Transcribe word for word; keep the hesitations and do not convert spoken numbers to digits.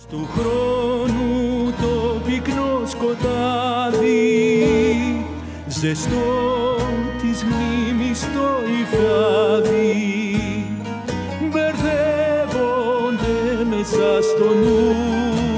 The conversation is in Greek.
Του χρόνου το πυκνό σκοτάδι, ζεστό της μνήμης το υφάδι, μπερδεύονται μέσα στο νου